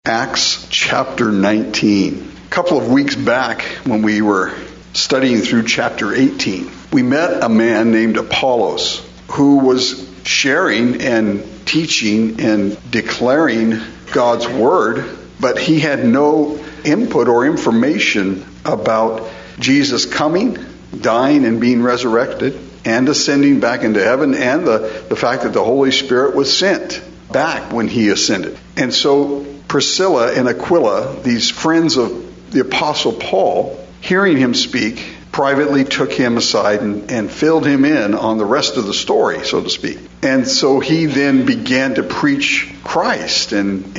Acts chapter 19. A couple of weeks back when we were studying through chapter 18, we met a man named Apollos who was sharing and teaching and declaring God's word, but he had no input or information about Jesus coming, dying and being resurrected, and ascending back into heaven, and the fact that the Holy Spirit was sent back when he ascended. And so Priscilla and Aquila, these friends of the Apostle Paul, hearing him speak, privately took him aside and filled him in on the rest of the story, so to speak. And so he then began to preach Christ, and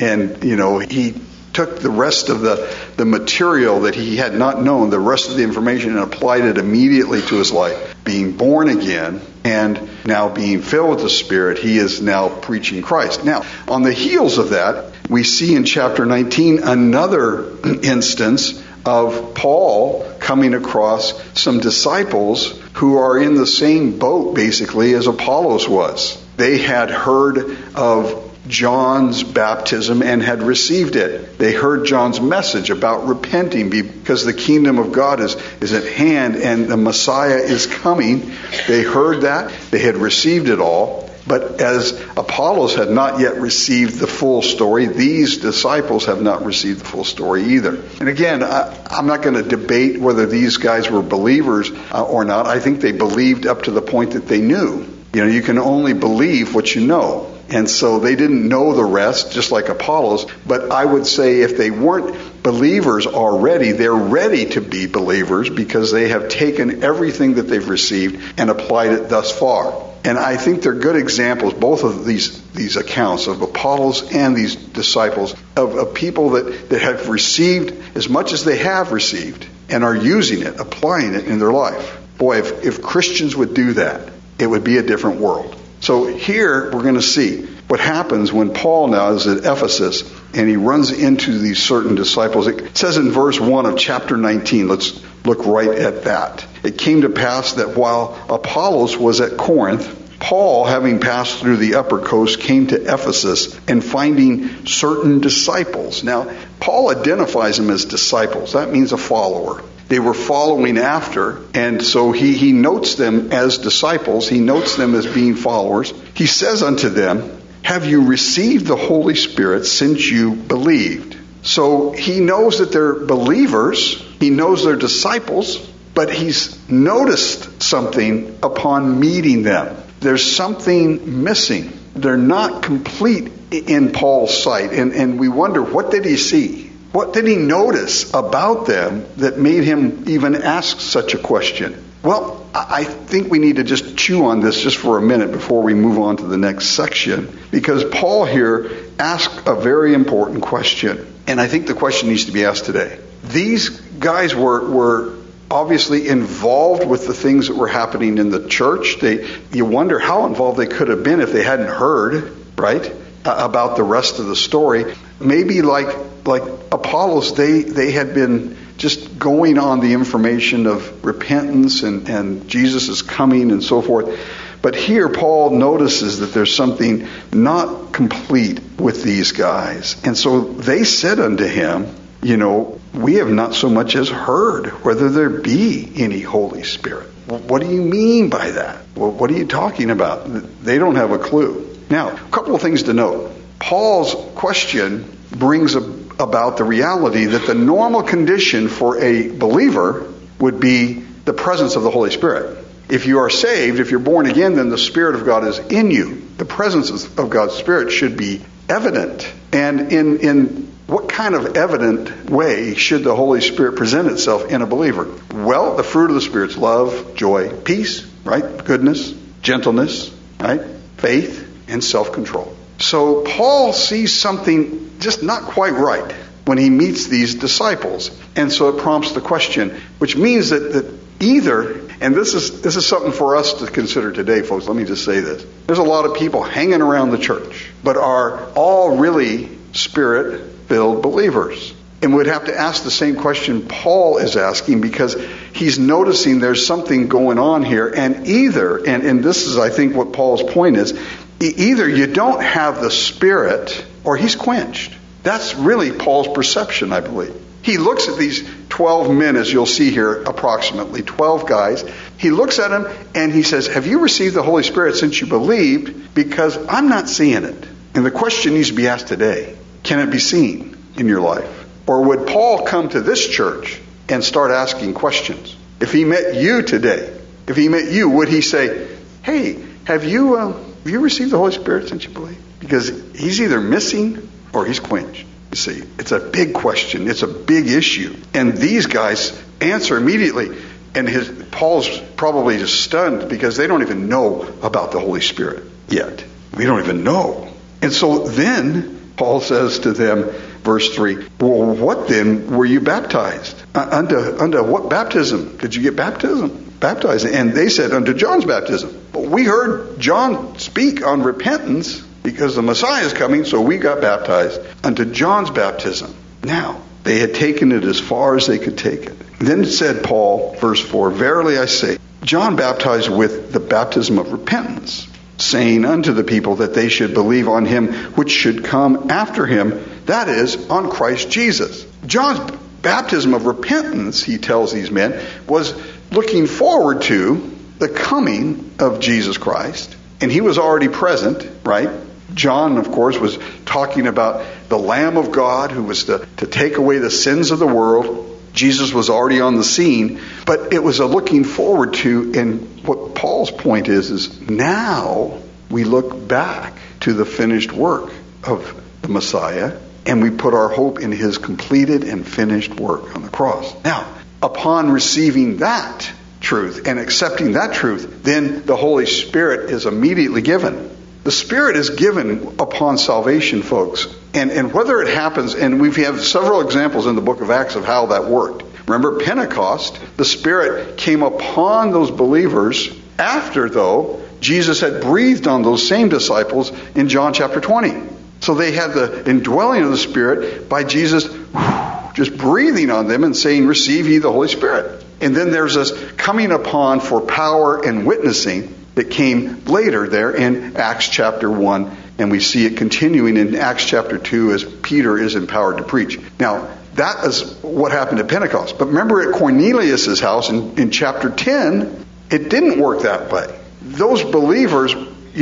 he took the rest of the material that he had not known, the rest of the information, and applied it immediately to his life. Being born again and now being filled with the Spirit, he is now preaching Christ. Now, on the heels of that, we see in chapter 19 another instance of Paul coming across some disciples who are in the same boat, basically, as Apollos was. They had heard of John's baptism and had received it. They heard John's message about repenting because the kingdom of God is at hand and the Messiah is coming. They heard that. They had received it all. But as Apollos had not yet received the full story, these disciples have not received the full story either. And again, I'm not going to debate whether these guys were believers or not. I think they believed up to the point that they knew. You can only believe what you know. And so they didn't know the rest, just like Apollos. But I would say if they weren't believers already, they're ready to be believers because they have taken everything that they've received and applied it thus far. And I think they're good examples, both of these accounts of Apollos and these disciples, of people that have received as much as they have received and are using it, applying it in their life. Boy, if Christians would do that, it would be a different world. So here we're going to see what happens when Paul now is at Ephesus and he runs into these certain disciples. It says in verse 1 of chapter 19, let's look right at that. It came to pass that while Apollos was at Corinth, Paul, having passed through the upper coast, came to Ephesus and finding certain disciples. Now, Paul identifies them as disciples. That means a follower. They were following after, and so he notes them as disciples. He notes them as being followers. He says unto them, have you received the Holy Spirit since you believed? So he knows that they're believers. He knows they're disciples, but he's noticed something upon meeting them. There's something missing. They're not complete in Paul's sight, and we wonder, what did he see? What did he notice about them that made him even ask such a question? Well, I think we need to just chew on this just for a minute before we move on to the next section, because Paul here asked a very important question, and I think the question needs to be asked today. These guys were obviously involved with the things that were happening in the church. You wonder how involved they could have been if they hadn't heard, right, about the rest of the story. Maybe like Apollos, they had been just going on the information of repentance and Jesus is coming and so forth. But here Paul notices that there's something not complete with these guys. And so they said unto him, we have not so much as heard whether there be any Holy Spirit. What do you mean by that? Well, what are you talking about? They don't have a clue. Now, a couple of things to note. Paul's question brings about the reality that the normal condition for a believer would be the presence of the Holy Spirit. If you are saved, if you're born again, then the Spirit of God is in you. The presence of God's Spirit should be evident. And in what kind of evident way should the Holy Spirit present itself in a believer? Well, the fruit of the Spirit's love, joy, peace, right? Goodness, gentleness, right? Faith, and self-control. So Paul sees something just not quite right when he meets these disciples. And so it prompts the question, which means that either, and this is something for us to consider today, folks, let me just say this. There's a lot of people hanging around the church, but are all really Spirit-filled believers. And we'd have to ask the same question Paul is asking, because he's noticing there's something going on here. And either, and this is, I think, what Paul's point is, either you don't have the Spirit or he's quenched. That's really Paul's perception, I believe. He looks at these 12 men, as you'll see here, approximately 12 guys. He looks at them and he says, have you received the Holy Spirit since you believed? Because I'm not seeing it. And the question needs to be asked today, can it be seen in your life? Or would Paul come to this church and start asking questions? If he met you today, if he met you, would he say, hey, have you received the Holy Spirit since you believe? Because he's either missing or he's quenched. You see, it's a big question. It's a big issue. And these guys answer immediately. And Paul's probably just stunned because they don't even know about the Holy Spirit yet. We don't even know. And so then Paul says to them, verse 3, well, what then were you baptized? Unto what baptism did you get baptized? And they said, unto John's baptism. But we heard John speak on repentance because the Messiah is coming, so we got baptized unto John's baptism. Now, they had taken it as far as they could take it. Then said Paul, verse 4, verily I say, John baptized with the baptism of repentance, saying unto the people that they should believe on him which should come after him, that is, on Christ Jesus. John's baptism of repentance, he tells these men, was looking forward to the coming of Jesus Christ. And he was already present, right? John, of course, was talking about the Lamb of God who was to take away the sins of the world. Jesus was already on the scene, but it was a looking forward to, and what Paul's point is now we look back to the finished work of the Messiah, and we put our hope in his completed and finished work on the cross. Now, upon receiving that truth and accepting that truth, then the Holy Spirit is immediately given. The Spirit is given upon salvation, folks. And whether it happens, and we have several examples in the book of Acts of how that worked. Remember Pentecost, the Spirit came upon those believers after, though, Jesus had breathed on those same disciples in John chapter 20. So they had the indwelling of the Spirit by Jesus just breathing on them and saying, receive ye the Holy Spirit. And then there's this coming upon for power and witnessing that came later there in Acts chapter 1. And we see it continuing in Acts chapter 2 as Peter is empowered to preach. Now, that is what happened at Pentecost. But remember at Cornelius' house in chapter 10, it didn't work that way. Those believers,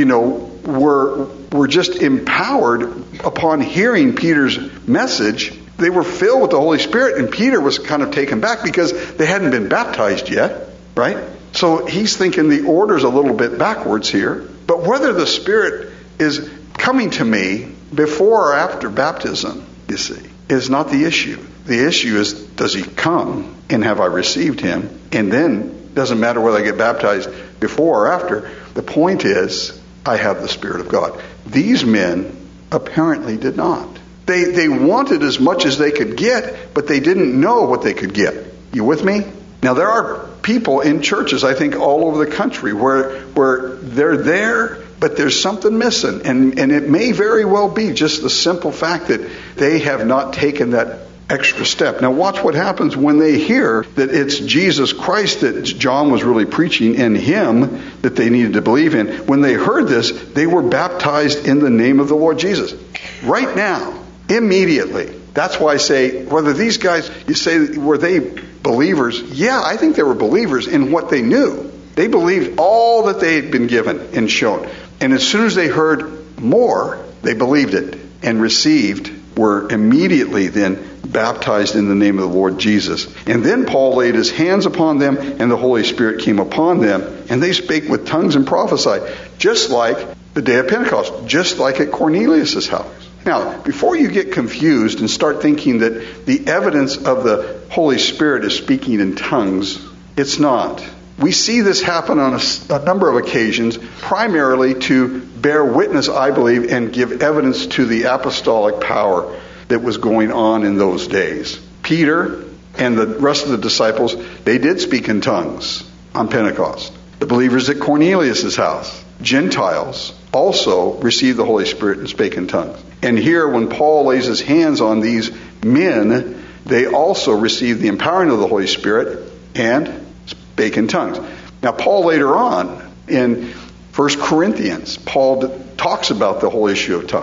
were just empowered upon hearing Peter's message. They were filled with the Holy Spirit, and Peter was kind of taken back because they hadn't been baptized yet, right? So he's thinking the order's a little bit backwards here. But whether the Spirit is coming to me before or after baptism, you see, is not the issue. The issue is, does he come and have I received him? And then, doesn't matter whether I get baptized before or after. The point is, I have the Spirit of God. These men apparently did not. They wanted as much as they could get, but they didn't know what they could get. You with me? Now, there are people in churches, I think, all over the country where they're there, but there's something missing. And it may very well be just the simple fact that they have not taken that extra step. Now watch what happens when they hear that it's Jesus Christ that John was really preaching, and him that they needed to believe in. When they heard this, they were baptized in the name of the Lord Jesus. Right now, immediately. That's why I say, whether these guys, you say, were they believers? Yeah, I think they were believers in what they knew. They believed all that they had been given and shown. And as soon as they heard more, they believed it and were immediately then baptized in the name of the Lord Jesus. And then Paul laid his hands upon them, and the Holy Spirit came upon them, and they spake with tongues and prophesied, just like the day of Pentecost, just like at Cornelius' house. Now, before you get confused and start thinking that the evidence of the Holy Spirit is speaking in tongues, it's not. We see this happen on a number of occasions, primarily to bear witness, I believe, and give evidence to the apostolic power that was going on in those days. Peter and the rest of the disciples, they did speak in tongues on Pentecost. The believers at Cornelius' house, Gentiles, also received the Holy Spirit and spake in tongues. And here, when Paul lays his hands on these men, they also received the empowering of the Holy Spirit and spake in tongues. Now, Paul later on in 1 Corinthians, Paul talks about the whole issue of tongues.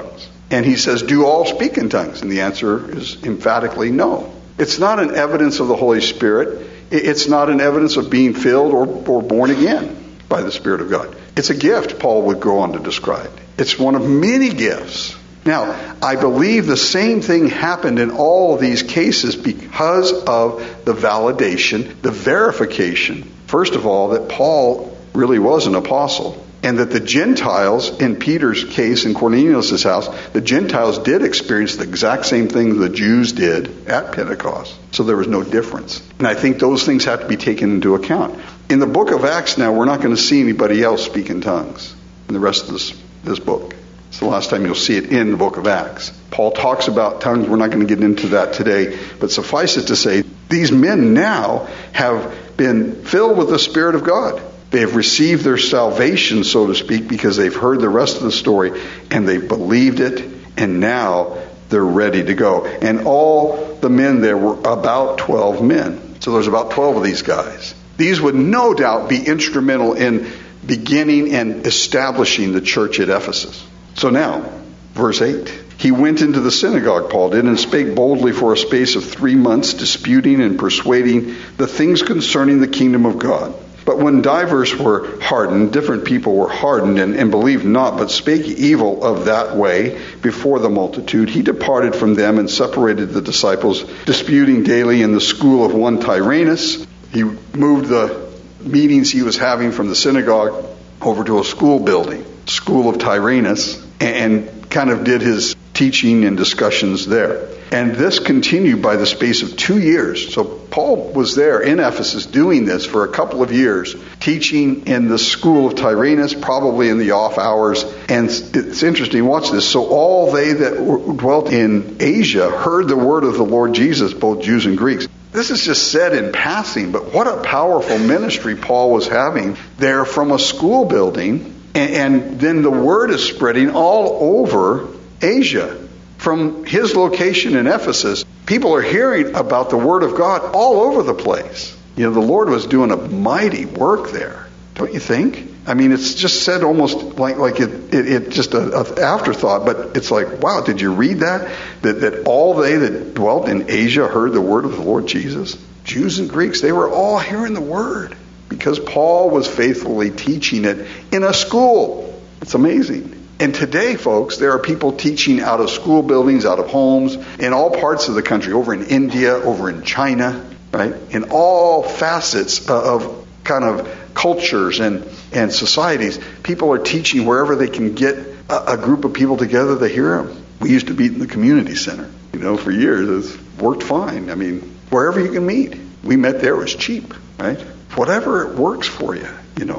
And he says, do all speak in tongues? And the answer is emphatically no. It's not an evidence of the Holy Spirit. It's not an evidence of being filled or born again by the Spirit of God. It's a gift, Paul would go on to describe. It's one of many gifts. Now, I believe the same thing happened in all of these cases because of the validation, the verification, first of all, that Paul really was an apostle. And that the Gentiles, in Peter's case, in Cornelius' house, the Gentiles did experience the exact same thing the Jews did at Pentecost. So there was no difference. And I think those things have to be taken into account. In the book of Acts now, we're not going to see anybody else speak in tongues in the rest of this book. It's the last time you'll see it in the book of Acts. Paul talks about tongues. We're not going to get into that today. But suffice it to say, these men now have been filled with the Spirit of God. They have received their salvation, so to speak, because they've heard the rest of the story and they've believed it, and now they're ready to go. And all the men there were about 12 men. So there's about 12 of these guys. These would no doubt be instrumental in beginning and establishing the church at Ephesus. So now, verse 8. He went into the synagogue, Paul did, and spake boldly for a space of 3 months, disputing and persuading the things concerning the kingdom of God. But when divers were hardened, different people were hardened, and believed not, but spake evil of that way before the multitude, he departed from them and separated the disciples, disputing daily in the school of one Tyrannus. He moved the meetings he was having from the synagogue over to a school building, School of Tyrannus, and kind of did his teaching and discussions there. And this continued by the space of 2 years. So Paul was there in Ephesus doing this for a couple of years, teaching in the school of Tyrannus, probably in the off hours. And it's interesting, watch this. So all they that dwelt in Asia heard the word of the Lord Jesus, both Jews and Greeks. This is just said in passing, but what a powerful ministry Paul was having there from a school building. And then the word is spreading all over Asia. From his location in Ephesus, people are hearing about the Word of God all over the place. You know, the Lord was doing a mighty work there, don't you think? I mean, it's just said almost like it just an afterthought, but it's like, wow, did you read that? That all they that dwelt in Asia heard the word of the Lord Jesus? Jews and Greeks, they were all hearing the word because Paul was faithfully teaching it in a school. It's amazing. And today, folks, there are people teaching out of school buildings, out of homes, in all parts of the country, over in India, over in China, right? In all facets of kind of cultures and societies. People are teaching wherever they can get a group of people together to hear them. We used to meet in the community center, for years. It's worked fine. I mean, wherever you can meet. We met there, it was cheap, right? Whatever works for you,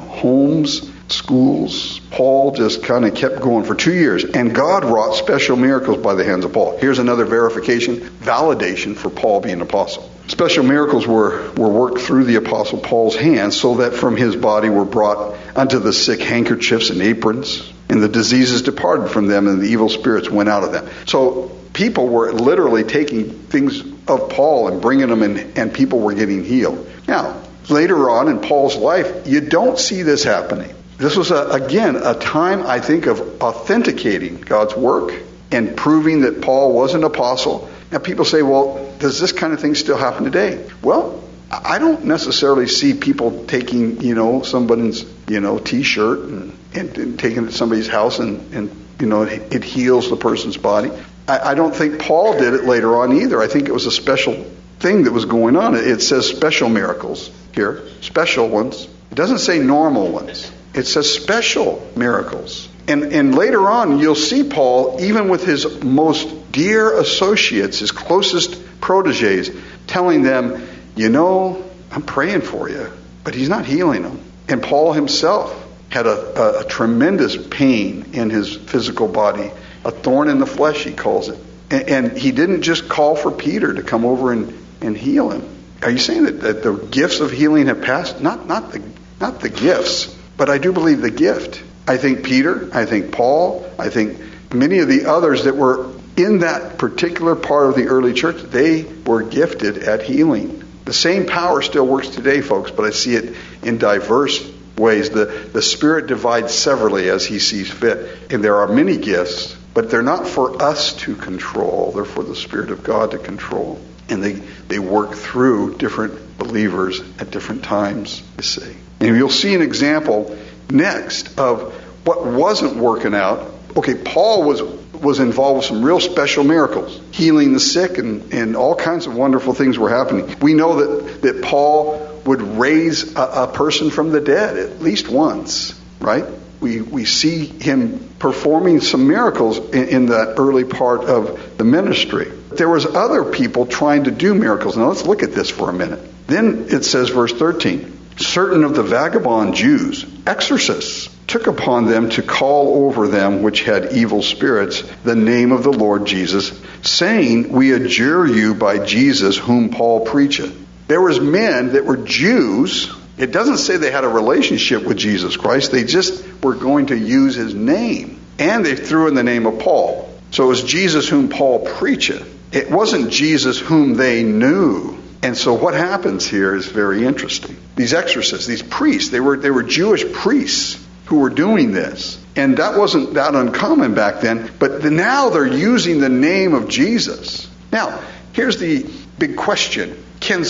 homes, schools. Paul just kind of kept going for 2 years. And God wrought special miracles by the hands of Paul. Here's another verification, validation for Paul being an apostle. Special miracles were worked through the apostle Paul's hands, so that from his body were brought unto the sick handkerchiefs and aprons, and the diseases departed from them, and the evil spirits went out of them. So people were literally taking things of Paul and bringing them in, and people were getting healed. Now, later on in Paul's life, you don't see this happening. This was, again, a time, I think, of authenticating God's work and proving that Paul was an apostle. Now, people say, well, does this kind of thing still happen today? Well, I don't necessarily see people taking, somebody's, T-shirt and taking it to somebody's house and it heals the person's body. I don't think Paul did it later on either. I think it was a special thing that was going on. It says special miracles here, special ones. It doesn't say normal ones. It says special miracles. And later on, you'll see Paul, even with his most dear associates, his closest proteges, telling them, I'm praying for you, but he's not healing them. And Paul himself had a tremendous pain in his physical body, a thorn in the flesh, he calls it. And he didn't just call for Peter to come over and heal him. Are you saying that the gifts of healing have passed? Not the gifts, but I do believe the gift. I think Peter, I think Paul, I think many of the others that were in that particular part of the early church, they were gifted at healing. The same power still works today, folks, but I see it in diverse ways. The Spirit divides severally as He sees fit. And there are many gifts But they're not for us to control. They're for the Spirit of God to control. And they work through different believers at different times, you see. And you'll see an example next of what wasn't working out. Okay, Paul was involved with some real special miracles, healing the sick, and all kinds of wonderful things were happening. We know that Paul would raise a person from the dead at least once, right? We see him performing some miracles in that early part of the ministry. There was other people trying to do miracles. Now let's look at this for a minute. Then it says, verse 13, certain of the vagabond Jews, exorcists, took upon them to call over them which had evil spirits the name of the Lord Jesus, saying, we adjure you by Jesus whom Paul preacheth. There was men that were Jews. It doesn't say they had a relationship with Jesus Christ. They just were going to use his name. And they threw in the name of Paul. So it was Jesus whom Paul preacheth. It wasn't Jesus whom they knew. And so what happens here is very interesting. These exorcists, these priests, they were Jewish priests who were doing this. And that wasn't that uncommon back then. But now they're using the name of Jesus. Now, here's the big question. Can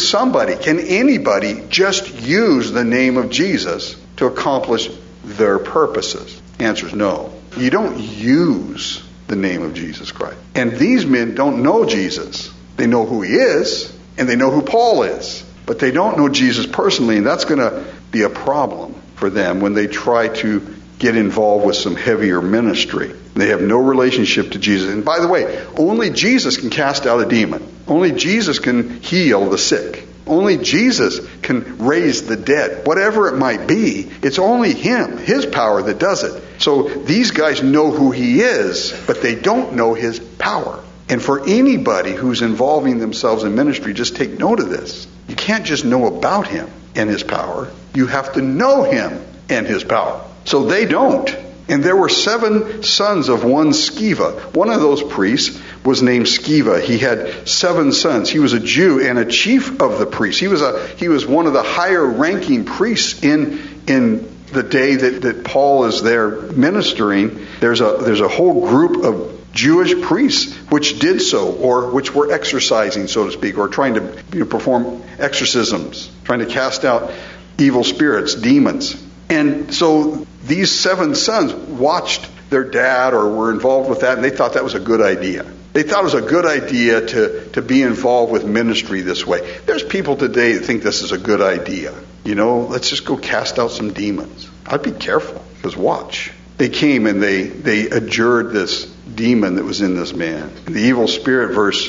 anybody just use the name of Jesus to accomplish their purposes? The answer is no. You don't use the name of Jesus Christ. And these men don't know Jesus. They know who he is, and they know who Paul is. But they don't know Jesus personally, and that's going to be a problem for them when they try to get involved with some heavier ministry. They have no relationship to Jesus. And by the way, only Jesus can cast out a demon. Only Jesus can heal the sick. Only Jesus can raise the dead. Whatever it might be, it's only him, his power that does it. So these guys know who he is, but they don't know his power. And for anybody who's involving themselves in ministry, just take note of this. You can't just know about him and his power. You have to know him and his power. So they don't. And there were 7 sons of one Sceva. One of those priests was named Sceva. He had 7 sons. He was a Jew and a chief of the priests. He was one of the higher ranking priests in the day that Paul is there ministering. There's a whole group of Jewish priests which did so, or which were exorcising, so to speak, or trying to perform exorcisms, trying to cast out evil spirits, demons. And so these 7 sons watched their dad or were involved with that, and they thought that was a good idea. They thought it was a good idea to be involved with ministry this way. There's people today that think this is a good idea. Let's just go cast out some demons. I'd be careful, because watch. They came and they adjured this demon that was in this man. And the evil spirit, verse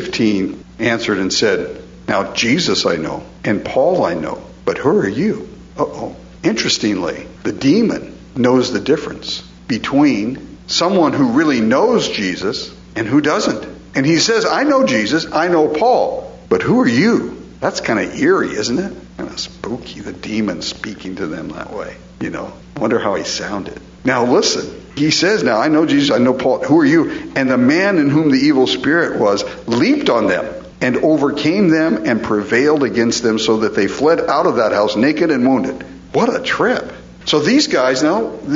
15, answered and said, now Jesus I know, and Paul I know, but who are you? Uh-oh. Interestingly, the demon knows the difference between someone who really knows Jesus and who doesn't. And he says, I know Jesus, I know Paul, but who are you? That's kind of eerie, isn't it? Kind of spooky, the demon speaking to them that way. Wonder how he sounded. Now listen, he says, now I know Jesus, I know Paul, who are you? And the man in whom the evil spirit was leaped on them and overcame them and prevailed against them so that they fled out of that house naked and wounded. What a trip. So these guys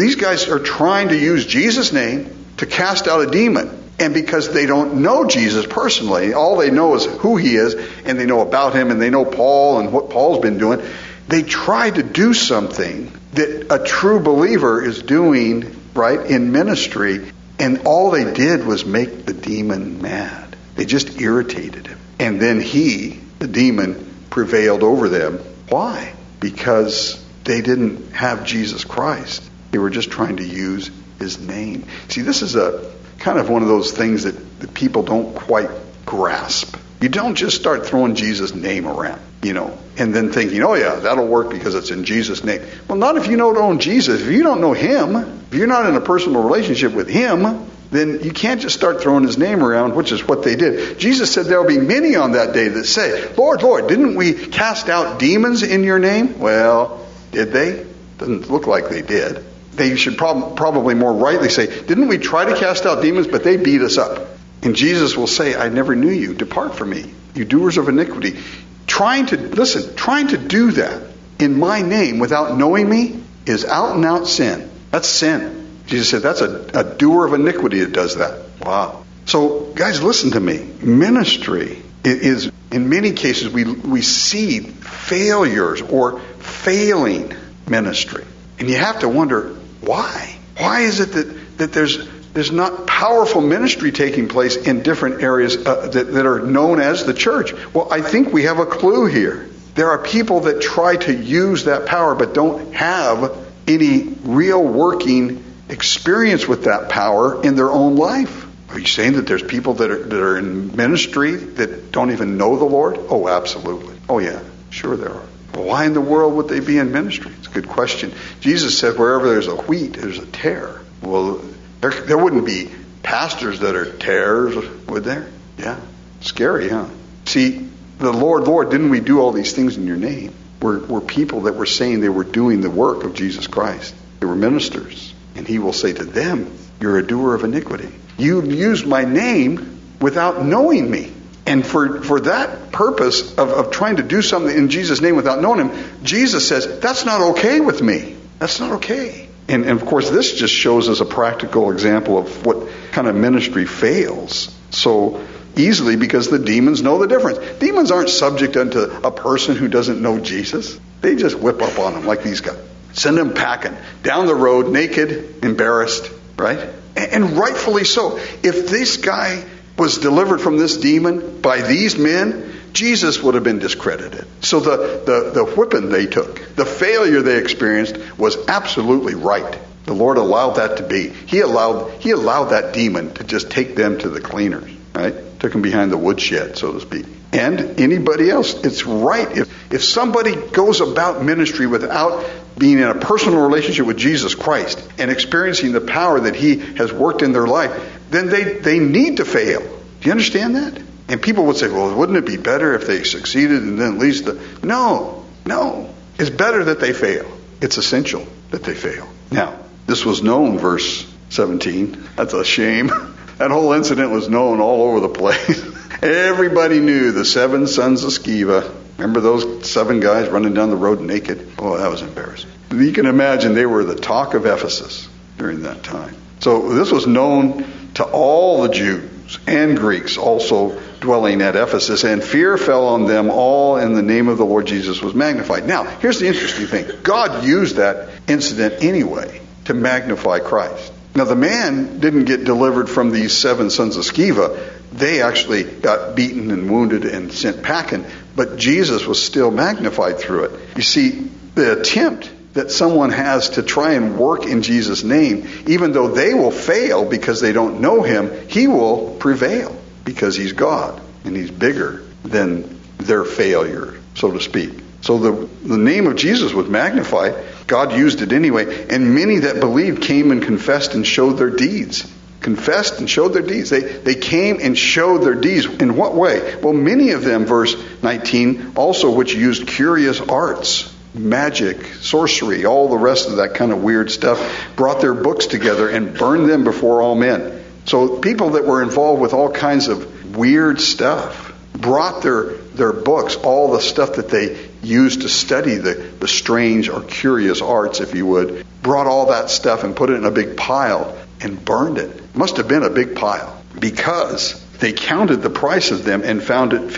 are trying to use Jesus' name to cast out a demon. And because they don't know Jesus personally, all they know is who he is, and they know about him, and they know Paul and what Paul's been doing, they try to do something that a true believer is doing, right, in ministry, and all they did was make the demon mad. They just irritated him. And then the demon, prevailed over them. Why? Because they didn't have Jesus Christ. They were just trying to use his name. See, this is a kind of one of those things that people don't quite grasp. You don't just start throwing Jesus' name around, and then thinking, oh yeah, that'll work because it's in Jesus' name. Well, not if you don't know Jesus. If you don't know him, if you're not in a personal relationship with him, then you can't just start throwing his name around, which is what they did. Jesus said there will be many on that day that say, Lord, Lord, didn't we cast out demons in your name? Well, did they? Doesn't look like they did. They should probably more rightly say, didn't we try to cast out demons, but they beat us up? And Jesus will say, I never knew you. Depart from me, you doers of iniquity. Trying to do that in my name without knowing me is out and out sin. That's sin. Jesus said, that's a doer of iniquity that does that. Wow. So, guys, listen to me. Ministry is, in many cases, we see failures or failing ministry. And you have to wonder, why? Why is it that there's not powerful ministry taking place in different areas that are known as the church? Well, I think we have a clue here. There are people that try to use that power but don't have any real working experience with that power in their own life. Are you saying that there's people that are in ministry that don't even know the Lord? Oh, absolutely. Oh, yeah, sure there are. Well, why in the world would they be in ministry? It's a good question. Jesus said wherever there's a wheat, there's a tare. Well, there wouldn't be pastors that are tares, would there? Yeah. Scary, huh? See, the Lord, didn't we do all these things in your name? Were people that were saying they were doing the work of Jesus Christ. They were ministers. And he will say to them, you're a doer of iniquity. You used my name without knowing me. And for that purpose of trying to do something in Jesus' name without knowing him, Jesus says, that's not okay with me. That's not okay. And of course, this just shows us a practical example of what kind of ministry fails so easily, because the demons know the difference. Demons aren't subject unto a person who doesn't know Jesus. They just whip up on them like these guys. Send them packing down the road, naked, embarrassed, right? And rightfully so. If this guy was delivered from this demon by these men, Jesus would have been discredited. So the whipping they took, the failure they experienced, was absolutely right. The Lord allowed that to be. He allowed that demon to just take them to the cleaners, right? Took them behind the woodshed, so to speak. And anybody else, it's right. If somebody goes about ministry without being in a personal relationship with Jesus Christ and experiencing the power that he has worked in their life, then they need to fail. Do you understand that? And people would say, well, wouldn't it be better if they succeeded and then at least No. It's better that they fail. It's essential that they fail. Now, this was known, verse 17. That's a shame. That whole incident was known all over the place. Everybody knew the 7 sons of Sceva. Remember those 7 guys running down the road naked? Oh, that was embarrassing. You can imagine they were the talk of Ephesus during that time. So this was known to all the Jews and Greeks also dwelling at Ephesus, and fear fell on them all, and the name of the Lord Jesus was magnified. Now, here's the interesting thing. God used that incident anyway to magnify Christ. Now, the man didn't get delivered from these 7 sons of Sceva. They actually got beaten and wounded and sent packing, but Jesus was still magnified through it. You see, the attempt that someone has to try and work in Jesus' name, even though they will fail because they don't know him, he will prevail because he's God and he's bigger than their failure, so to speak. So the name of Jesus was magnified. God used it anyway. And many that believed came and confessed and showed their deeds. Confessed and showed their deeds. They came and showed their deeds. In what way? Well, many of them, verse 19, also which used curious arts, magic, sorcery, all the rest of that kind of weird stuff, brought their books together and burned them before all men. So people that were involved with all kinds of weird stuff brought their books, all the stuff that they used to study the strange or curious arts, if you would, brought all that stuff and put it in a big pile and burned it. Must have been a big pile, because they counted the price of them and found it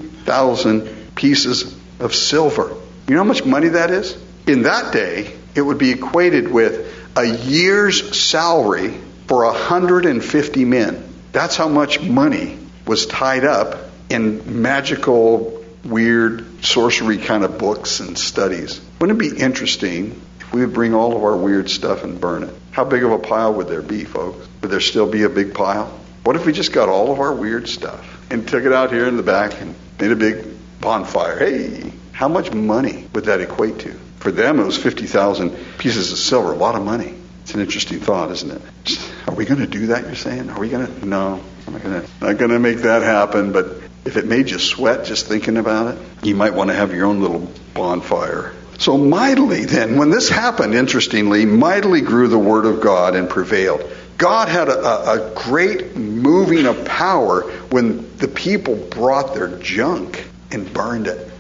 50,000 pieces of silver. You know how much money that is? In that day, it would be equated with a year's salary for 150 men. That's how much money was tied up in magical, weird, sorcery kind of books and studies. Wouldn't it be interesting if we would bring all of our weird stuff and burn it? How big of a pile would there be, folks? Would there still be a big pile? What if we just got all of our weird stuff and took it out here in the back and made a big bonfire? Hey, how much money would that equate to? For them, it was 50,000 pieces of silver. A lot of money. It's an interesting thought, isn't it? Are we going to do that, you're saying? Are we going to? No, I'm not going to make that happen. But if it made you sweat just thinking about it, you might want to have your own little bonfire. So mightily then, when this happened, interestingly, mightily grew the word of God and prevailed. God had a great moving of power when the people brought their junk and burned it.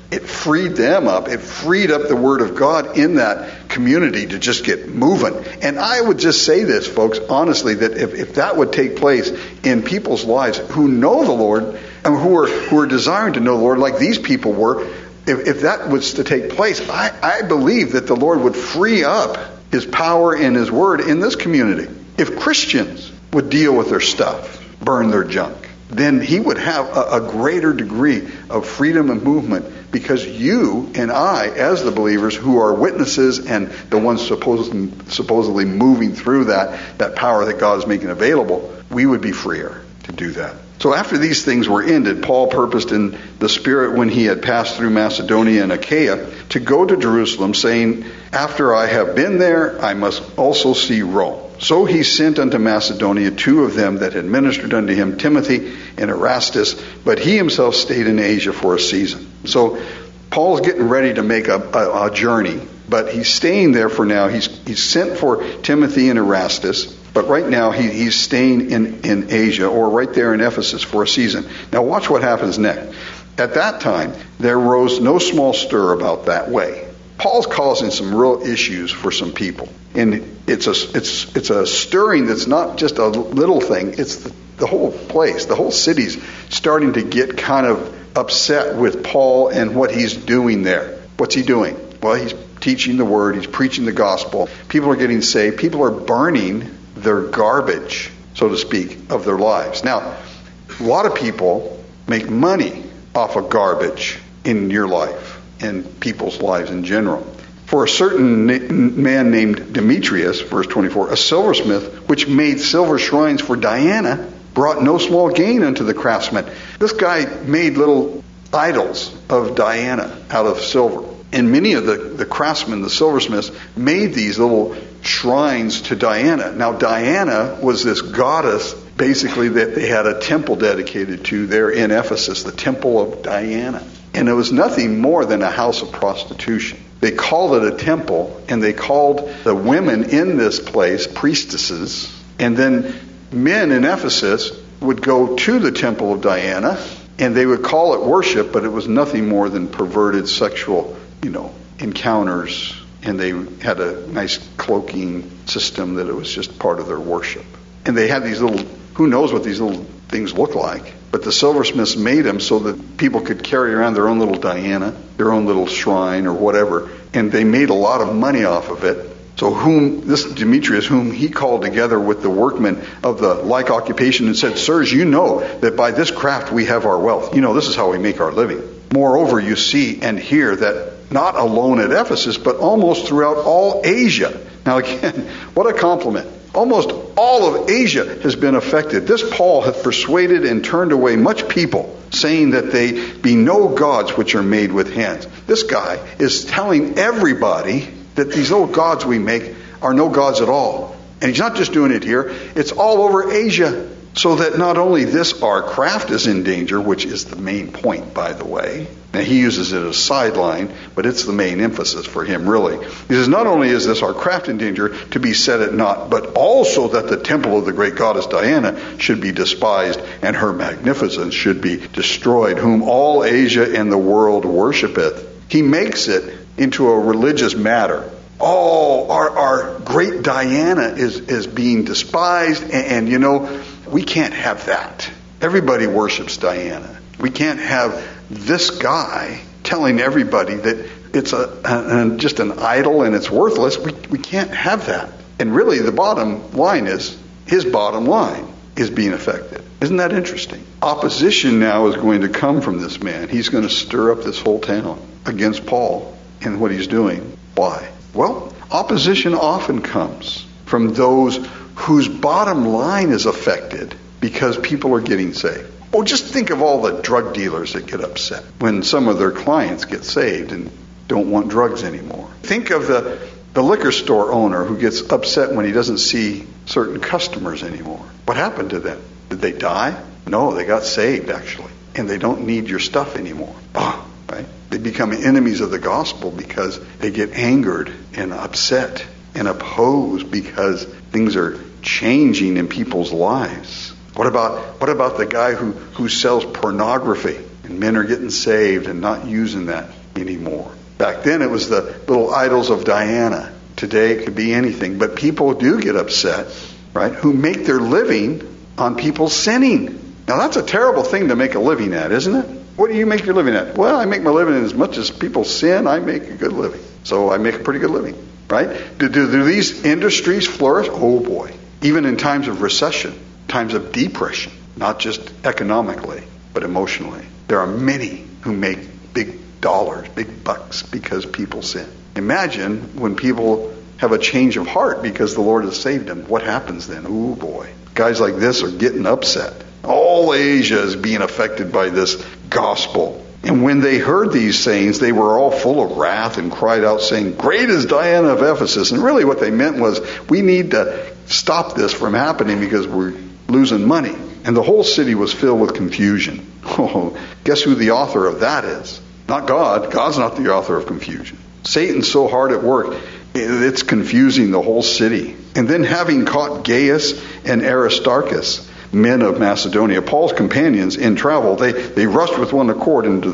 It freed them up. It freed up the Word of God in that community to just get moving. And I would just say this, folks, honestly, that if that would take place in people's lives who know the Lord and who are desiring to know the Lord like these people were, if that was to take place, I believe that the Lord would free up His power and His Word in this community. If Christians would deal with their stuff, burn their junk, then He would have a greater degree of freedom and movement, because you and I, as the believers who are witnesses and the ones supposedly moving through that power that God is making available, we would be freer to do that. So after these things were ended, Paul purposed in the Spirit, when he had passed through Macedonia and Achaia, to go to Jerusalem, saying, after I have been there, I must also see Rome. So he sent unto Macedonia 2 of them that had ministered unto him, Timothy and Erastus, but he himself stayed in Asia for a season. So Paul's getting ready to make a journey, but he's staying there for now. He's sent for Timothy and Erastus, but right now he's staying in Asia, or right there in Ephesus for a season. Now watch what happens next. At that time, there arose no small stir about that way. Paul's causing some real issues for some people. And it's a stirring that's not just a little thing. It's the whole place, the whole city's starting to get kind of upset with Paul and what he's doing there. What's he doing? Well, he's teaching the Word. He's preaching the gospel. People are getting saved. People are burning their garbage, so to speak, of their lives. Now, a lot of people make money off of garbage in your life and people's lives in general. For a certain man named Demetrius, verse 24, a silversmith, which made silver shrines for Diana, brought no small gain unto the craftsmen. This guy made little idols of Diana out of silver. And many of the craftsmen, the silversmiths, made these little shrines to Diana. Now, Diana was this goddess, basically, that they had a temple dedicated to there in Ephesus, the Temple of Diana. And it was nothing more than a house of prostitution. They called it a temple, and they called the women in this place priestesses. And then men in Ephesus would go to the Temple of Diana, and they would call it worship, but it was nothing more than perverted sexual, encounters. And they had a nice cloaking system that it was just part of their worship. And they had these little, who knows what these little things look like, but the silversmiths made them so that people could carry around their own little Diana, their own little shrine or whatever, and they made a lot of money off of it. So this Demetrius, whom he called together with the workmen of the like occupation, and said, Sirs, you know that by this craft we have our wealth. This is how we make our living. Moreover, you see and hear that not alone at Ephesus, but almost throughout all Asia. Now again, what a compliment. Almost all of Asia has been affected. This Paul hath persuaded and turned away much people, saying that they be no gods which are made with hands. This guy is telling everybody that these little gods we make are no gods at all. And he's not just doing it here. It's all over Asia. So that not only this, our craft is in danger, which is the main point, by the way. Now, he uses it as a sideline, but it's the main emphasis for him, really. He says, not only is this, our craft in danger, to be set at naught, but also that the temple of the great goddess Diana should be despised, and her magnificence should be destroyed, whom all Asia and the world worshipeth. He makes it into a religious matter. Oh, our great Diana is being despised, and we can't have that. Everybody worships Diana. We can't have this guy telling everybody that it's just an idol and it's worthless. We can't have that. And really, the bottom line is, his bottom line is being affected. Isn't that interesting? Opposition now is going to come from this man. He's going to stir up this whole town against Paul and what he's doing. Why? Well, opposition often comes from those whose bottom line is affected because people are getting saved. Oh, just think of all the drug dealers that get upset when some of their clients get saved and don't want drugs anymore. Think of the liquor store owner who gets upset when he doesn't see certain customers anymore. What happened to them? Did they die? No, they got saved, actually. And they don't need your stuff anymore. Right? They become enemies of the gospel because they get angered and upset and opposed because things are changing in people's lives. What about the guy who sells pornography? And men are getting saved and not using that anymore. Back then it was the little idols of Diana. Today it could be anything. But people do get upset, right, who make their living on people sinning. Now that's a terrible thing to make a living at, isn't it? What do you make your living at? Well, I make my living as much as people sin, I make a good living. So I make a pretty good living, right? Do these industries flourish? Oh boy. Even in times of recession, times of depression, not just economically, but emotionally. There are many who make big dollars, big bucks because people sin. Imagine when people have a change of heart because the Lord has saved them. What happens then? Oh boy. Guys like this are getting upset. All Asia is being affected by this gospel. And when they heard these sayings, they were all full of wrath and cried out saying, "Great is Diana of Ephesus." And really what they meant was, we need to stop this from happening because we're losing money. And the whole city was filled with confusion. Oh, guess who the author of that is? Not God. God's not the author of confusion. Satan's so hard at work, it's confusing the whole city. And then having caught Gaius and Aristarchus, men of Macedonia, Paul's companions in travel, they rushed with one accord into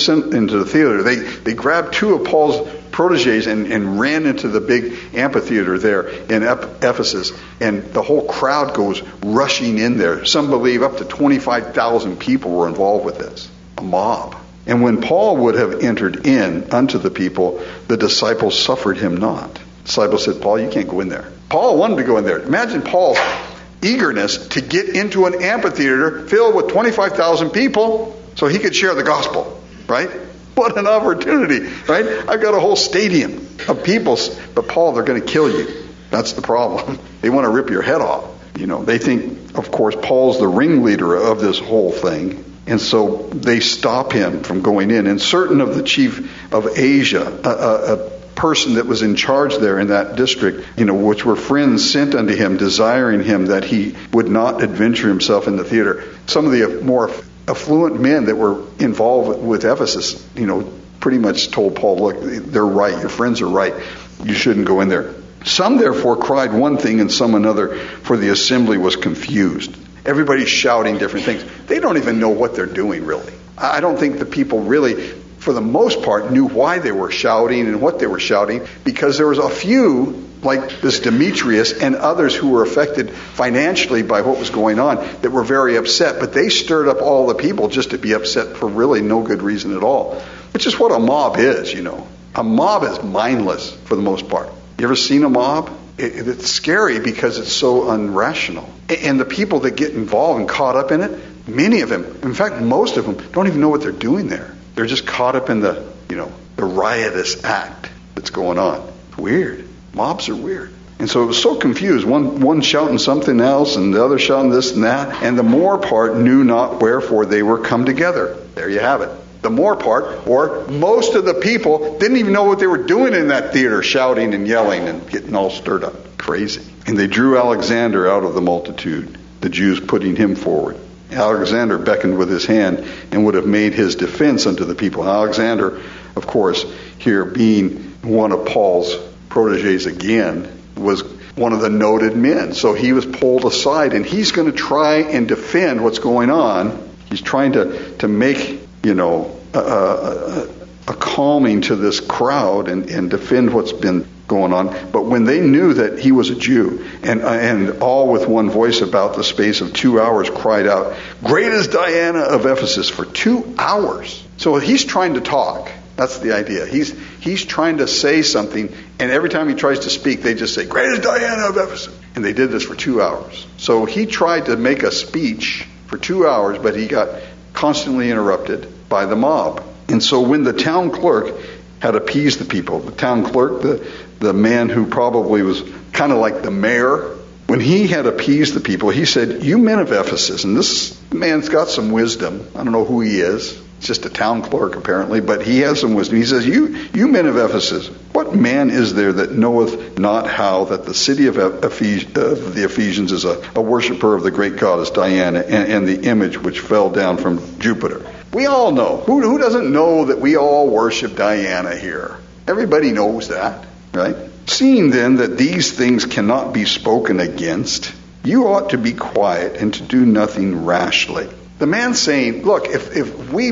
the theater. They grabbed two of Paul's proteges and ran into the big amphitheater there in Ephesus. And the whole crowd goes rushing in there. Some believe up to 25,000 people were involved with this. A mob. And when Paul would have entered in unto the people, the disciples suffered him not. The disciples said, "Paul, you can't go in there." Paul wanted to go in there. Imagine Paul's eagerness to get into an amphitheater filled with 25,000 people so he could share the gospel, right? What an opportunity, right? I've got a whole stadium of people, but Paul, they're going to kill you. That's the problem. They want to rip your head off. You know, they think, of course, Paul's the ringleader of this whole thing. And so they stop him from going in. And certain of the chief of Asia, a person that was in charge there in that district, which were friends, sent unto him, desiring him that he would not adventure himself in the theater. Some of the more affluent men that were involved with Ephesus, pretty much told Paul, "Look, they're right. Your friends are right. You shouldn't go in there." Some therefore cried one thing and some another, for the assembly was confused. Everybody's shouting different things. They don't even know what they're doing, really. I don't think the people really, for the most part, knew why they were shouting and what they were shouting, because there was a few, like this Demetrius and others who were affected financially by what was going on, that were very upset. But they stirred up all the people just to be upset for really no good reason at all. Which is what a mob is, A mob is mindless for the most part. You ever seen a mob? It's scary because it's so unrational. And the people that get involved and caught up in it, many of them, in fact, most of them, don't even know what they're doing there. They're just caught up in the riotous act that's going on. It's weird. Mobs are weird. And so it was so confused. One shouting something else and the other shouting this and that. And the more part knew not wherefore they were come together. There you have it. The more part, or most of the people, didn't even know what they were doing in that theater, shouting and yelling and getting all stirred up. Crazy. And they drew Alexander out of the multitude, the Jews putting him forward. Alexander beckoned with his hand and would have made his defense unto the people. Alexander, of course, here being one of Paul's proteges again, was one of the noted men. So he was pulled aside, and he's going to try and defend what's going on. He's trying to make a calming to this crowd and defend what's been going on. But when they knew that he was a Jew, and all with one voice about the space of 2 hours cried out, "Great is Diana of Ephesus," for 2 hours. So he's trying to talk. That's the idea. He's trying to say something, and every time he tries to speak, they just say, "Great is Diana of Ephesus." And they did this for 2 hours. So he tried to make a speech for 2 hours, but he got constantly interrupted by the mob. And so when the town clerk had appeased the people, the town clerk, the man who probably was kind of like the mayor, when he had appeased the people, he said, "You men of Ephesus," and this man's got some wisdom. I don't know who he is. It's just a town clerk apparently, but he has some wisdom. He says, you men of Ephesus, what man is there that knoweth not how that the city of the Ephesians is a worshiper of the great goddess Diana and the image which fell down from Jupiter? We all know. Who doesn't know that we all worship Diana here? Everybody knows that, right? Seeing then that these things cannot be spoken against, you ought to be quiet and to do nothing rashly. The man's saying, look, if we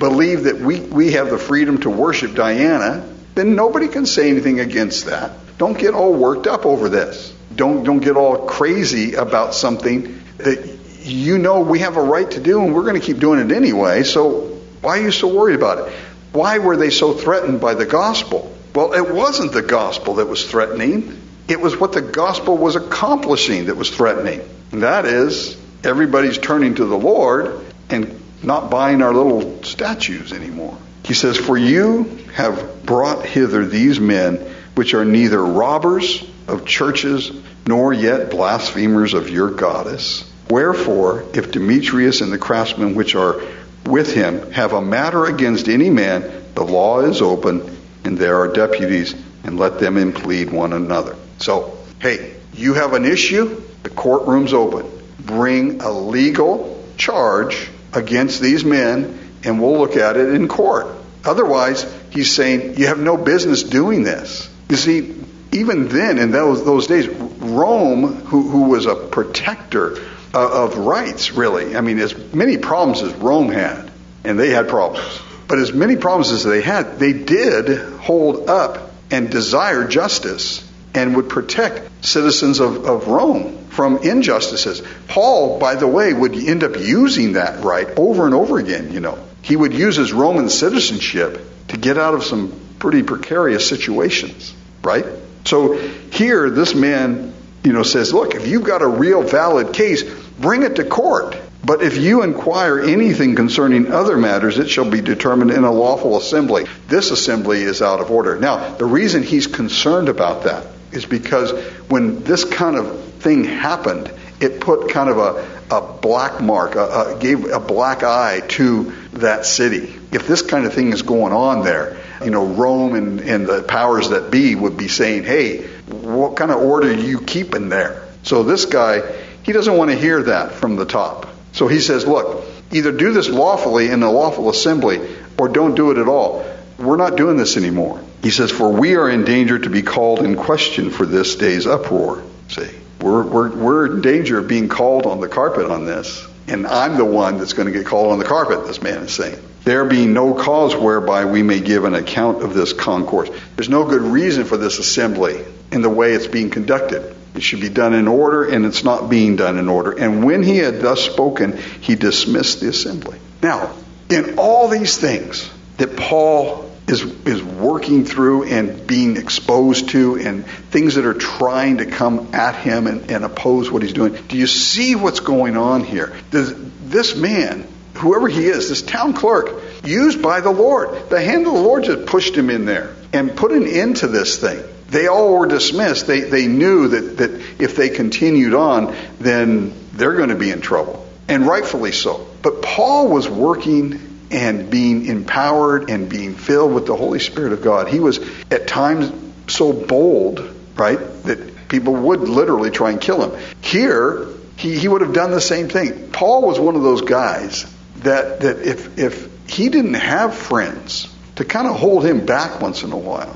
believe that we have the freedom to worship Diana, then nobody can say anything against that. Don't get all worked up over this. Don't get all crazy about something that you know we have a right to do, and we're going to keep doing it anyway, so why are you so worried about it? Why were they so threatened by the gospel? Well, it wasn't the gospel that was threatening. It was what the gospel was accomplishing that was threatening. And that is, everybody's turning to the Lord and not buying our little statues anymore. He says, for you have brought hither these men, which are neither robbers of churches, nor yet blasphemers of your goddess. Wherefore, if Demetrius and the craftsmen which are with him have a matter against any man, the law is open, and there are deputies, and let them implead one another. So, hey, you have an issue, the courtroom's open. Bring a legal charge against these men, and we'll look at it in court. Otherwise, he's saying, you have no business doing this. You see, even then, in those days, Rome, who was a protector of rights, really. I mean, as many problems as Rome had, and they had problems, but as many problems as they had, they did hold up and desire justice and would protect citizens of Rome from injustices. Paul, by the way, would end up using that right over and over again, you know. He would use his Roman citizenship to get out of some pretty precarious situations, right? So here, this man, says, look, if you've got a real valid case, bring it to court. But if you inquire anything concerning other matters, it shall be determined in a lawful assembly. This assembly is out of order. Now, the reason he's concerned about that is because when this kind of thing happened, it put kind of a black mark, gave a black eye to that city. If this kind of thing is going on there, Rome and the powers that be would be saying, hey, what kind of order are you keeping there? So this guy, he doesn't want to hear that from the top. So he says, look, either do this lawfully in a lawful assembly or don't do it at all. We're not doing this anymore. He says, for we are in danger to be called in question for this day's uproar. See, we're in danger of being called on the carpet on this. And I'm the one that's going to get called on the carpet, this man is saying. There being no cause whereby we may give an account of this concourse. There's no good reason for this assembly in the way it's being conducted. It should be done in order, and it's not being done in order. And when he had thus spoken, he dismissed the assembly. Now, in all these things that Paul is working through and being exposed to, and things that are trying to come at him and oppose what he's doing, do you see what's going on here? This man, whoever he is, this town clerk, used by the Lord, the hand of the Lord just pushed him in there and put an end to this thing. They all were dismissed. They knew that if they continued on, then they're going to be in trouble. And rightfully so. But Paul was working and being empowered and being filled with the Holy Spirit of God. He was at times so bold, right, that people would literally try and kill him. Here, he would have done the same thing. Paul was one of those guys that if he didn't have friends to kind of hold him back once in a while,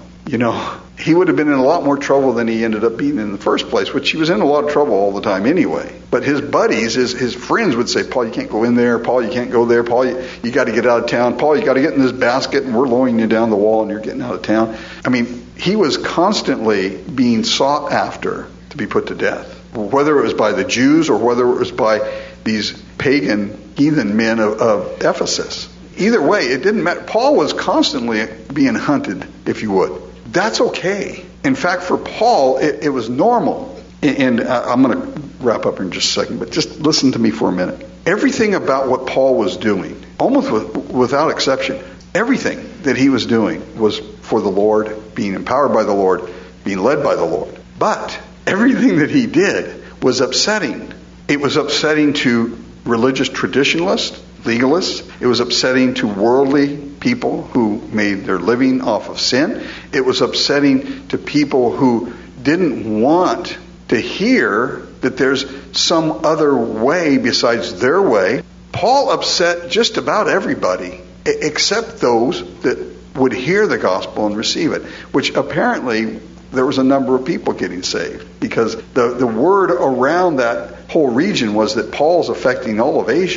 he would have been in a lot more trouble than he ended up being in the first place, which he was in a lot of trouble all the time anyway. But his buddies, his friends would say, Paul, you can't go in there. Paul, you can't go there. Paul, you got to get out of town. Paul, you got to get in this basket, and we're lowering you down the wall, and you're getting out of town. I mean, he was constantly being sought after to be put to death, whether it was by the Jews or whether it was by these pagan, heathen men of Ephesus. Either way, it didn't matter. Paul was constantly being hunted, if you would. That's okay. In fact, for Paul, it was normal. And I'm going to wrap up in just a second, but just listen to me for a minute. Everything about what Paul was doing, almost without exception, everything that he was doing was for the Lord, being empowered by the Lord, being led by the Lord. But everything that he did was upsetting. It was upsetting to religious traditionalists, legalists. It was upsetting to worldly people who made their living off of sin. It was upsetting to people who didn't want to hear that there's some other way besides their way. Paul upset just about everybody except those that would hear the gospel and receive it, which apparently there was a number of people getting saved, because the word around that whole region was that Paul's affecting all of Asia.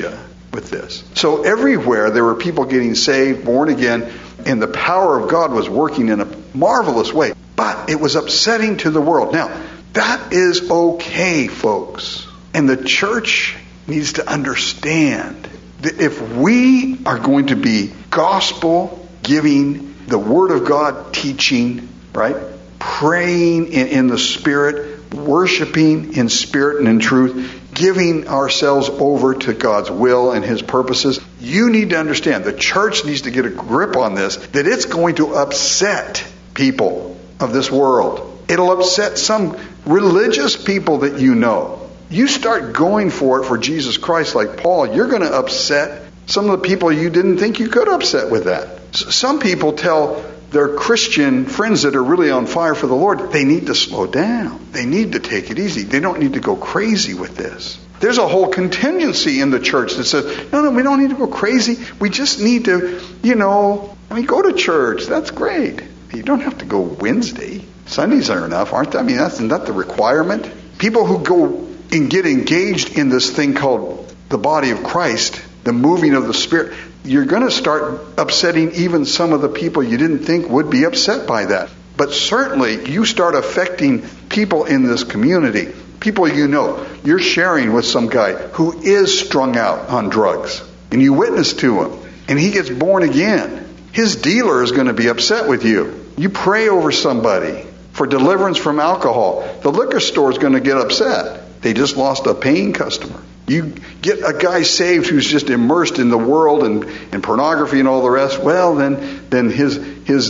with this. So everywhere there were people getting saved, born again, and the power of God was working in a marvelous way. But it was upsetting to the world. Now, that is okay, folks. And the church needs to understand that if we are going to be gospel giving, the Word of God teaching, right? Praying in the Spirit, worshiping in spirit and in truth, giving ourselves over to God's will and His purposes, you need to understand, the church needs to get a grip on this, that it's going to upset people of this world. It'll upset some religious people that you know. You start going for it for Jesus Christ like Paul, you're going to upset some of the people you didn't think you could upset with that. Some people tell their Christian friends that are really on fire for the Lord, they need to slow down. They need to take it easy. They don't need to go crazy with this. There's a whole contingency in the church that says, no, we don't need to go crazy. We just need to, go to church. That's great. You don't have to go Wednesday. Sundays are enough, aren't they? I mean, that's not the requirement. People who go and get engaged in this thing called the body of Christ, the moving of the Spirit, you're going to start upsetting even some of the people you didn't think would be upset by that. But certainly, you start affecting people in this community, people you know. You're sharing with some guy who is strung out on drugs, and you witness to him, and he gets born again. His dealer is going to be upset with you. You pray over somebody for deliverance from alcohol. The liquor store is going to get upset. They just lost a paying customer. You get a guy saved who's just immersed in the world and pornography and all the rest. Well, then his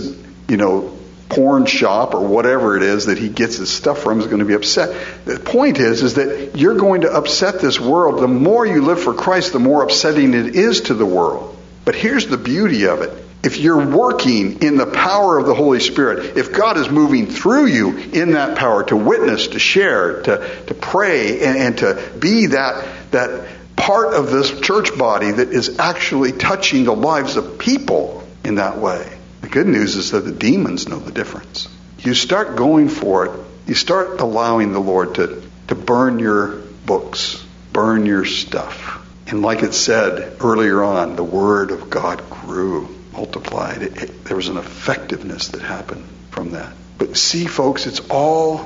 porn shop or whatever it is that he gets his stuff from is going to be upset. The point is that you're going to upset this world. The more you live for Christ, the more upsetting it is to the world. But here's the beauty of it. If you're working in the power of the Holy Spirit, if God is moving through you in that power to witness, to share, to pray, and to be that part of this church body that is actually touching the lives of people in that way. The good news is that the demons know the difference. You start going for it. You start allowing the Lord to burn your books, burn your stuff. And like it said earlier on, the Word of God grew, multiplied. There was an effectiveness that happened from that. But see, folks, it's all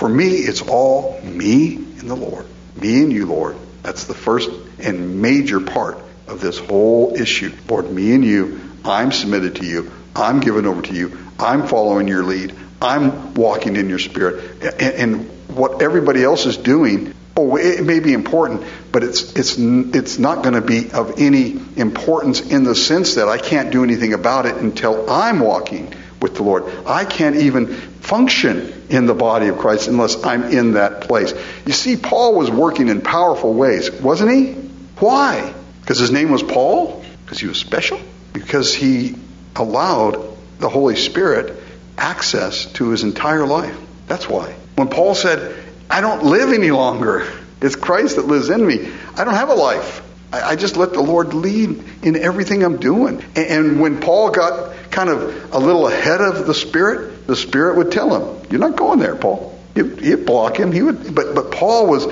me and the Lord. Me and you, Lord. That's the first and major part of this whole issue. Lord, me and you, I'm submitted to you. I'm given over to you. I'm following your lead. I'm walking in your Spirit. And what everybody else is doing, it may be important, but it's not going to be of any importance in the sense that I can't do anything about it until I'm walking with the Lord. I can't even function in the body of Christ unless I'm in that place. You see, Paul was working in powerful ways, wasn't he? Why? Because his name was Paul? Because he was special? Because he allowed the Holy Spirit access to his entire life. That's why. When Paul said, I don't live any longer. It's Christ that lives in me. I don't have a life. I just let the Lord lead in everything I'm doing. And when Paul got kind of a little ahead of the Spirit would tell him, you're not going there, Paul. He'd block him. But Paul was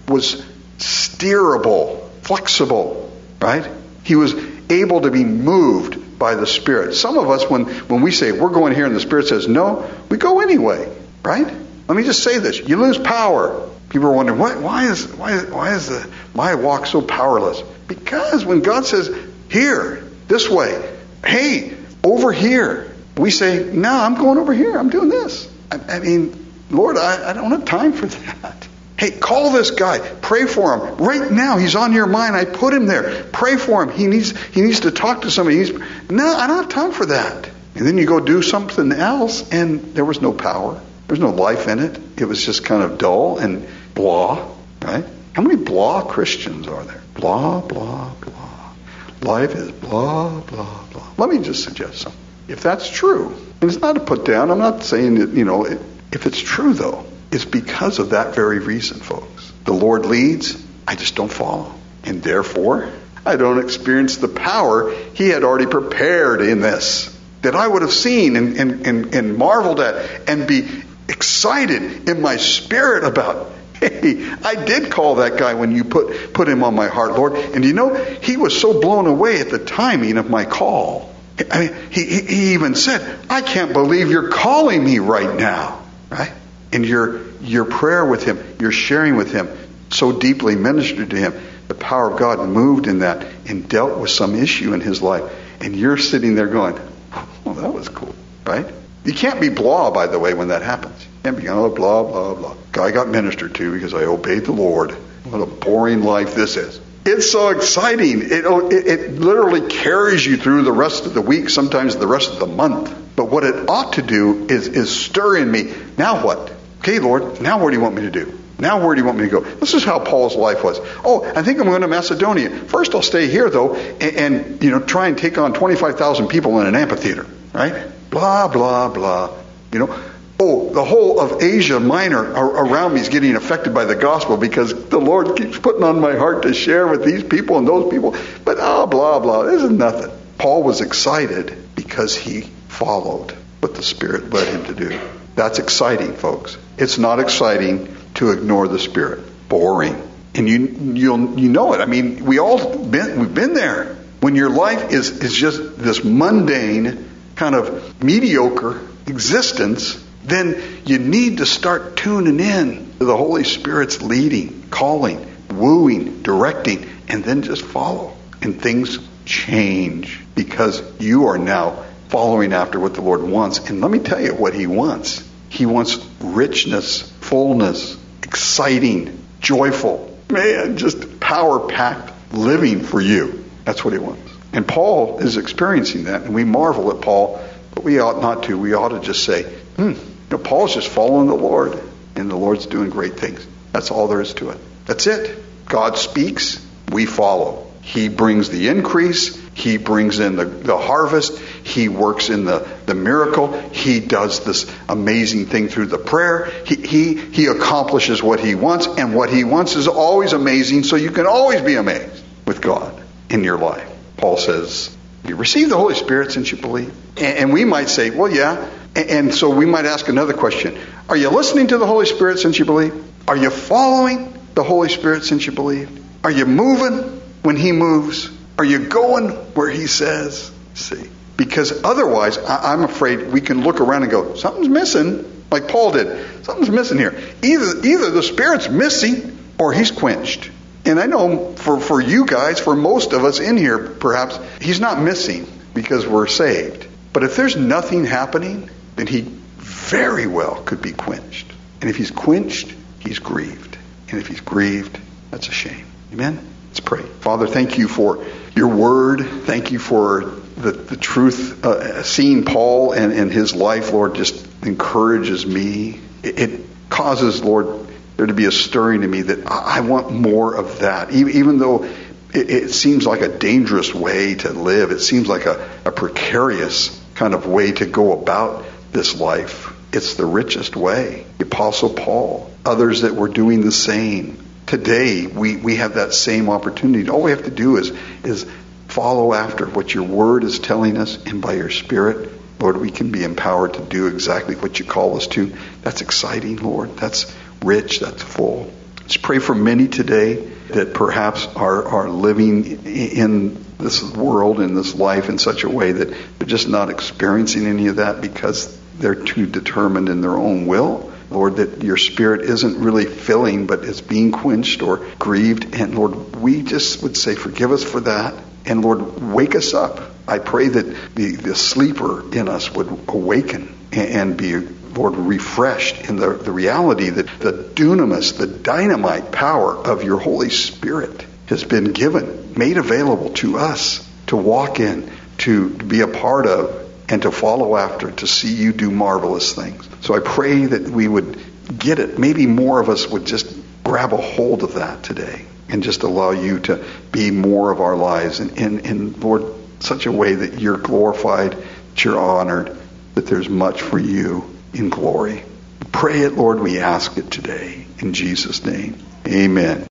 steerable, flexible, right? He was able to be moved by the Spirit. Some of us, when we say we're going here and the Spirit says no, we go anyway, right? Let me just say this. You lose power. People are wondering, why is my walk so powerless? Because when God says, here, this way, hey, over here, we say, no, I'm going over here. I'm doing this. I mean, Lord, I don't have time for that. Hey, call this guy. Pray for him. Right now, he's on your mind. I put him there. Pray for him. He needs to talk to somebody. No, I don't have time for that. And then you go do something else, and there was no power. There's no life in it. It was just kind of dull and blah, right? How many blah Christians are there? Blah, blah, blah. Life is blah, blah, blah. Let me just suggest something. If that's true, and it's not a put down, I'm not saying that, if it's true though, it's because of that very reason, folks. The Lord leads, I just don't follow. And therefore, I don't experience the power He had already prepared in this, that I would have seen and marveled at and be excited in my spirit about. Hey, I did call that guy when you put him on my heart, Lord. And he was so blown away at the timing of my call. I mean, he even said, I can't believe you're calling me right now. Right? And your prayer with him, your sharing with him, so deeply ministered to him. The power of God moved in that and dealt with some issue in his life. And you're sitting there going, well, that was cool. Right? You can't be blah, by the way, when that happens. You can't be, blah, blah, blah. Guy got ministered to because I obeyed the Lord. What a boring life this is. It's so exciting. It literally carries you through the rest of the week, sometimes the rest of the month. But what it ought to do is stir in me. Now what? Okay, Lord, now what do you want me to do? Now where do you want me to go? This is how Paul's life was. Oh, I think I'm going to Macedonia. First I'll stay here, though, and try and take on 25,000 people in an amphitheater. Right? Blah, blah, blah. Oh, the whole of Asia Minor around me is getting affected by the gospel because the Lord keeps putting on my heart to share with these people and those people. But blah, blah. This is nothing. Paul was excited because he followed what the Spirit led him to do. That's exciting, folks. It's not exciting to ignore the Spirit. Boring. And you know it. I mean, we've been there. When your life is just this mundane, kind of mediocre existence, then you need to start tuning in to the Holy Spirit's leading, calling, wooing, directing, and then just follow. And things change because you are now following after what the Lord wants. And let me tell you what He wants. He wants richness, fullness, exciting, joyful, just power-packed living for you. That's what He wants. And Paul is experiencing that, and we marvel at Paul, but we ought not to. We ought to just say, Paul's just following the Lord, and the Lord's doing great things. That's all there is to it. That's it. God speaks, we follow. He brings the increase. He brings in the harvest. He works in the miracle. He does this amazing thing through the prayer. He accomplishes what He wants, and what He wants is always amazing, so you can always be amazed with God in your life. Paul says, you received the Holy Spirit since you believe. And we might say, well, yeah. And so we might ask another question. Are you listening to the Holy Spirit since you believe? Are you following the Holy Spirit since you believe? Are you moving when He moves? Are you going where He says? See? Because otherwise, I'm afraid we can look around and go, something's missing, like Paul did. Something's missing here. Either the Spirit's missing or He's quenched. And I know for you guys, for most of us in here, perhaps, He's not missing because we're saved. But if there's nothing happening, then He very well could be quenched. And if He's quenched, He's grieved. And if He's grieved, that's a shame. Amen? Let's pray. Father, thank You for Your word. Thank You for the truth. Seeing Paul and his life, Lord, just encourages me. It causes, Lord, there to be a stirring to me that I want more of that. Even though it seems like a dangerous way to live. It seems like a precarious kind of way to go about this life. It's the richest way. The Apostle Paul, others that were doing the same. Today, we have that same opportunity. All we have to do is follow after what Your word is telling us, and by Your Spirit, Lord, we can be empowered to do exactly what You call us to. That's exciting, Lord. That's rich. That's full. Let's pray for many today that perhaps are living in this world, in this life, in such a way that they're just not experiencing any of that because they're too determined in their own will. Lord, that Your Spirit isn't really filling, but is being quenched or grieved. And Lord, we just would say, forgive us for that. And Lord, wake us up. I pray that the sleeper in us would awaken and be, Lord, refreshed in the reality that the dunamis, the dynamite power of Your Holy Spirit has been given, made available to us to walk in, to be a part of, and to follow after, to see You do marvelous things. So I pray that we would get it. Maybe more of us would just grab a hold of that today and just allow You to be more of our lives in Lord, such a way that You're glorified, that You're honored, that there's much for You in glory. Pray it, Lord, we ask it today. In Jesus' name, amen.